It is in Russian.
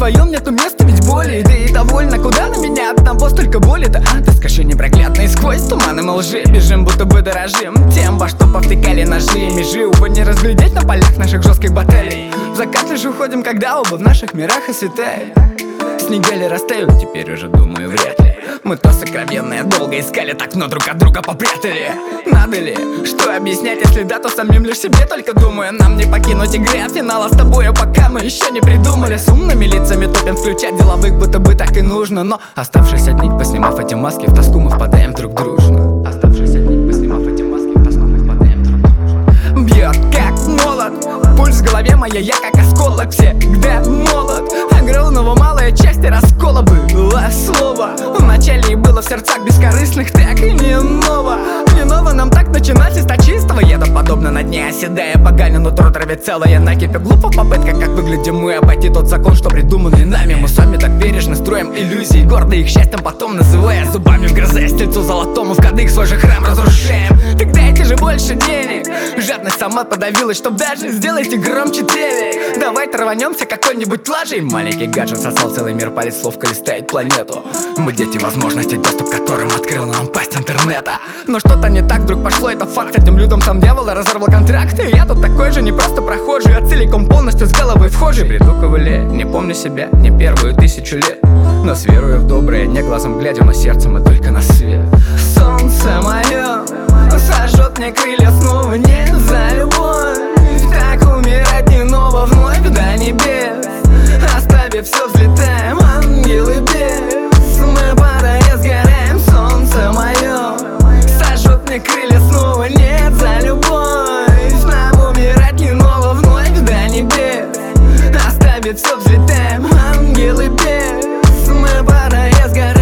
твоем нету места, ведь боли. Ты и довольна, куда на меня одного столько боли-то? Ты скажи непроглядный, сквозь туманы мы лжи бежим, будто бы дорожим тем, во что повтыкали ножи. Межи, увы, не разглядеть на полях наших жестких баталий. В закат лишь уходим, когда оба в наших мирах осветает. Снега ли растают, теперь уже думаю вряд ли. Мы то сокровенное долго искали, так но друг от друга попрятали. Надо ли, что объяснять, если да, то самим лишь себе только думаю. Нам не покинуть игры от финала с тобою, пока мы еще не придумали. С умными лицами топим, включать деловых, будто бы так и нужно. Но оставшись одни, поснимав эти маски, в тоску мы впадаем друг дружно. Оставшись одни, поснимав эти маски, в тоску мы впадаем друг дружно. Бьет как молот, пульс в голове моя, я как осколок всегда молод. Огромного малая часть и раскола было слово. Вначале и было в сердцах бескорыстных, так и не ново. Не ново нам так начинать из-то чистого. Еду подобно на дне, оседая погально, нутро травит целое накипи. Глупо попытка, как выглядим мы, обойти тот закон, что придуманный нами. Мы сами так бережно строим иллюзии, гордо их счастьем потом называя зубами, вгрызаясь тельцу золотому, в кадык свой же храм разрушаем. Так дайте же больше денег. Жадность сама подавилась, чтоб даже сделайте громче телек. Давай рванемся какой-нибудь лажей. Маленький гаджет сосал целый мир, палец ловко листает планету. Мы дети возможностей, доступ к которым открыл нам пасть интернета. Но что-то не так вдруг пошло, это факт. Этим людям сам дьявол разорвал контракт. И я тут такой же, не просто прохожий, а целиком полностью с головой вхожий. Бреду ковыляя, не помню себя, не первую 1000 лет. Но с верою в доброе, не глазом глядя, но сердцем и только на свет. Солнце мое сожжет мне крылья снова, не за любовь. Так умирать не ново, вновь до небес. Оставив все, взлетаем, ангелы без. Мы падая сгораем, солнце мое сожжет мне крылья снова, нет за любовь. Нам умирать не ново, вновь до небес. Оставив все, взлетаем, ангелы без. Мы падая сгораем.